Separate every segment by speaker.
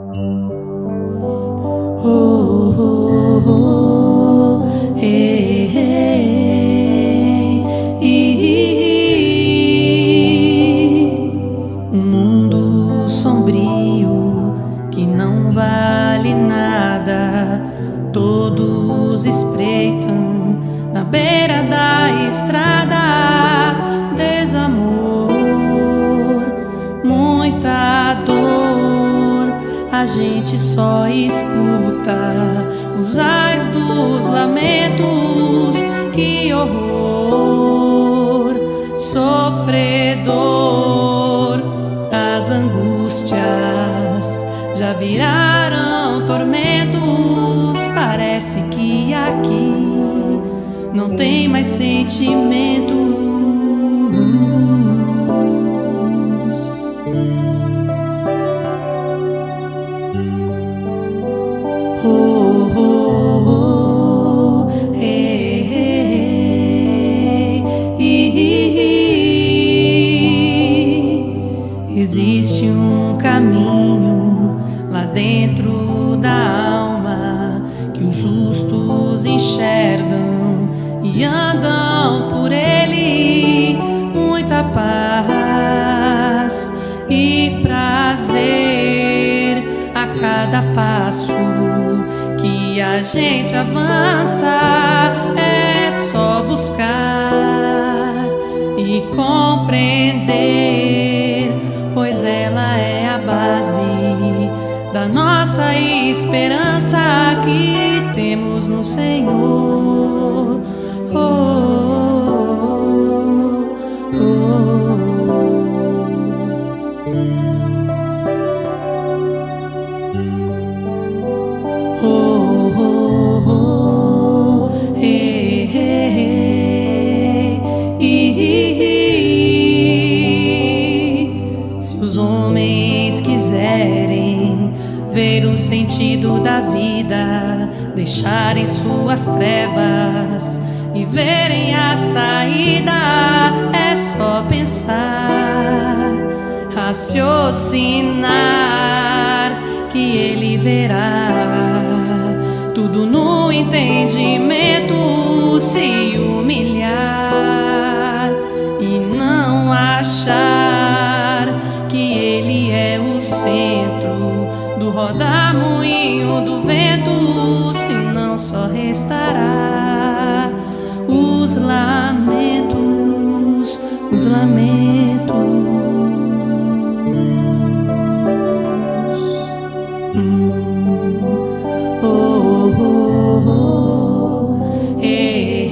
Speaker 1: Oh, oh, oh, hey, hey, um mundo sombrio que não vale nada, todos espreitam na beira da estrada. Desamor, muita dor, a gente só escuta os ais dos lamentos. Que horror, sofredor, as angústias já viraram tormentos. Parece que aqui não tem mais sentimentos. Oh, oh, oh, hey, hey, existe um caminho lá dentro da alma que os justos enxergam e andam por ele. Muita paz e prazer a cada passo que a gente avança. É só buscar e compreender, pois ela é a base da nossa esperança que temos no Senhor. Oh, oh, oh, oh, oh, oh, hey, hey, se os homens quiserem ver o sentido da vida, deixarem suas trevas e verem a saída, é só pensar, raciocinar, que ele verá tudo no entendimento. Se humilhar e não achar que ele é o centro do rodamuinho do vento, senão só restará os lamentos, os lamentos. Oh, oh, oh, hey,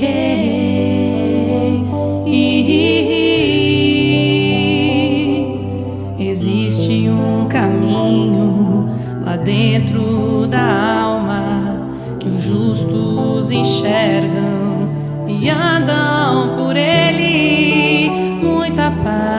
Speaker 1: hey, existe um caminho lá dentro da alma que os justos enxergam e andam por ele. Muita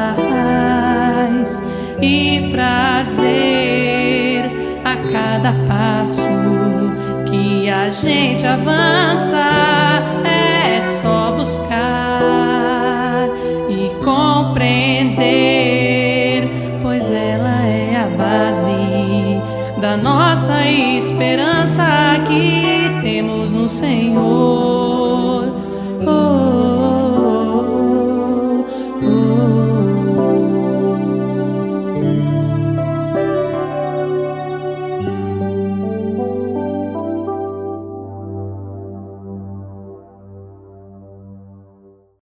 Speaker 1: paz e prazer a cada passo que a gente avança. É só buscar e compreender, pois ela é a base da nossa esperança que temos no Senhor.